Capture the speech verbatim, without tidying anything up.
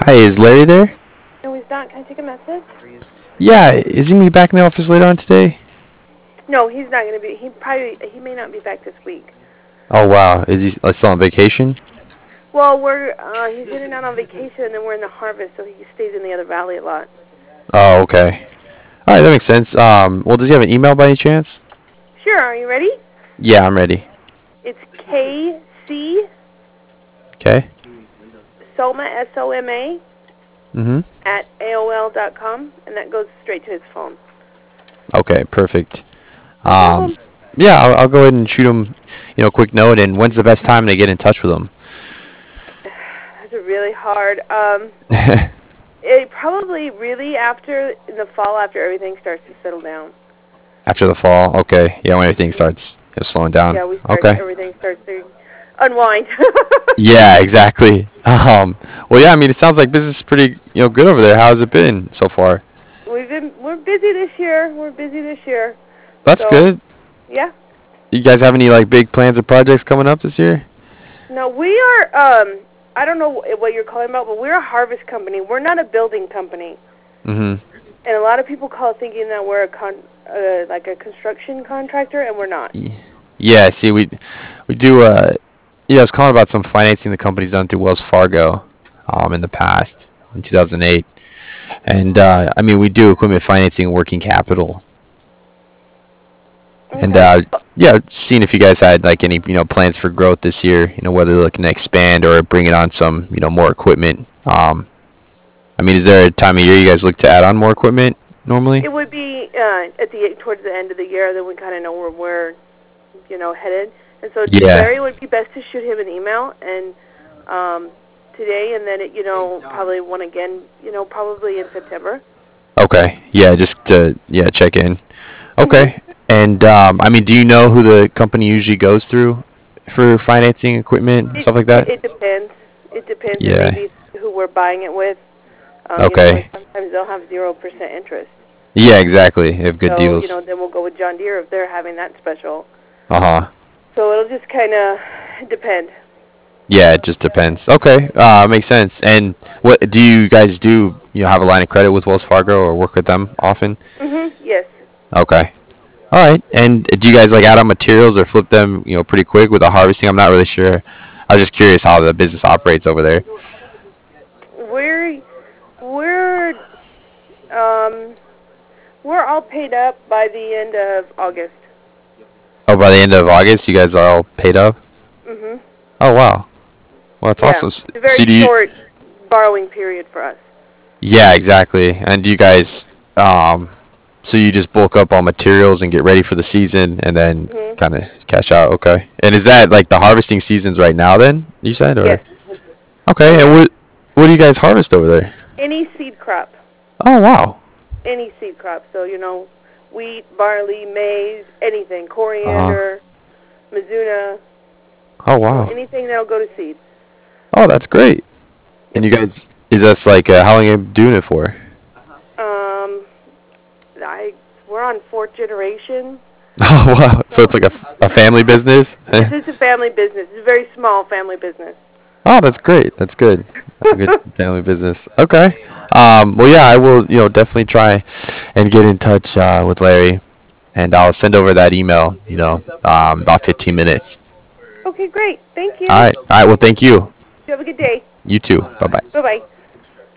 Hi, is Larry there? No, he's not. Can I take a message? Yeah, is he gonna be back in the office later on today? No, he's not going to be. He probably he may not be back this week. Oh wow, is he like, still on vacation? Well, we're uh, he's in and out on vacation, and then we're in the harvest, so he stays in the other valley a lot. Oh, okay. All right, that makes sense. Um, well, does he have an email by any chance? Sure. Are you ready? Yeah, I'm ready. It's K C Okay. Soma S O M A Mhm. at A O L dot com, and that goes straight to his phone. Okay, perfect. No Um, problem. yeah, I'll, I'll go ahead and shoot him, you know, a quick note. And when's the best time to get in touch with him? That's a really hard. Um, it probably really after in the fall, after everything starts to settle down. After the fall. Okay. Yeah, when everything starts, you know, slowing down. Yeah, we start. Okay. Everything starts to unwind. Yeah, exactly. Um, well, yeah, I mean, it sounds like business is pretty, you know, good over there. How's it been so far? We've been we're busy this year. We're busy this year. That's So good. yeah. You guys have any like big plans or projects coming up this year? No, we are. Um, I don't know wh- what you're calling about, but we're a harvest company. We're not a building company. Mhm. And a lot of people call thinking that we're a con uh, like a construction contractor, and we're not. Y- Yeah, see, we we do. Uh, yeah, I was calling about some financing the company's done through Wells Fargo, um, in the past in two thousand eight, and uh, I mean we do equipment financing, and working capital, and Okay. uh, yeah, seeing if you guys had like any you know plans for growth this year. You know whether they're looking to expand or bringing on some you know more equipment. Um, I mean, is there a time of year you guys look to add on more equipment normally? It would be uh, at the towards the end of the year that we kind of know where we're, you know, headed. And so Yeah. Larry would be best to shoot him an email and um, today, and then it, you know probably one again, you know, probably in September. Okay. Yeah, just to yeah check in. Mhm. Okay. And um, I mean, do you know who the company usually goes through for financing equipment It, stuff like it that? it depends. It depends, and Yeah. maybe who we're buying it with. Um, you know, like Okay. sometimes they'll have zero percent interest. Yeah, exactly. They have good So you deals. know, then we'll go with John Deere if they're having that special. Uh huh. So it'll just kind of depend. Yeah, it just depends. Okay. Uh, makes sense. And what do you guys do? You know, have a line of credit with Wells Fargo or work with them often? Mhm. Yes. Okay. All right. And do you guys like add on materials or flip them? You know, pretty quick with the harvesting. I'm not really sure. I was just curious how the business operates over there. We're we're um we're all paid up by the end of August. Oh, by the end of August, you guys are all paid up. Mhm. Oh wow. Well, that's Yeah. awesome. It's a So very do you? short borrowing period for us. Yeah, exactly. And do you guys? Um, so you just bulk up on materials and get ready for the season, and then Mhm. kind of cash out. Okay. And is that like the harvesting seasons right now? Then you said, or Yes. Oh okay. And yeah. what what do you guys harvest over there? Any seed crop. Oh wow. Any seed crop. So, you know, wheat, barley, maize, anything, Uh huh. coriander, mizuna, Oh so wow. anything that'll go to seed. Oh, that's great. And Yep. you guys, is this like uh, how long you been doing it for? Um, I we're on fourth generation. Oh wow. So it's So like a, f- a family business. yes, it's a family business. It's a very small family business. Oh, that's great. That's good. That's a good family business. Okay. Um, well, yeah, I will, you know, definitely try and get in touch uh, with Larry, and I'll send over that email, you know, um, about fifteen minutes. Okay, great. Thank All you. right. All right. Well, thank you. You have a good day. You too. Bye bye. Bye bye.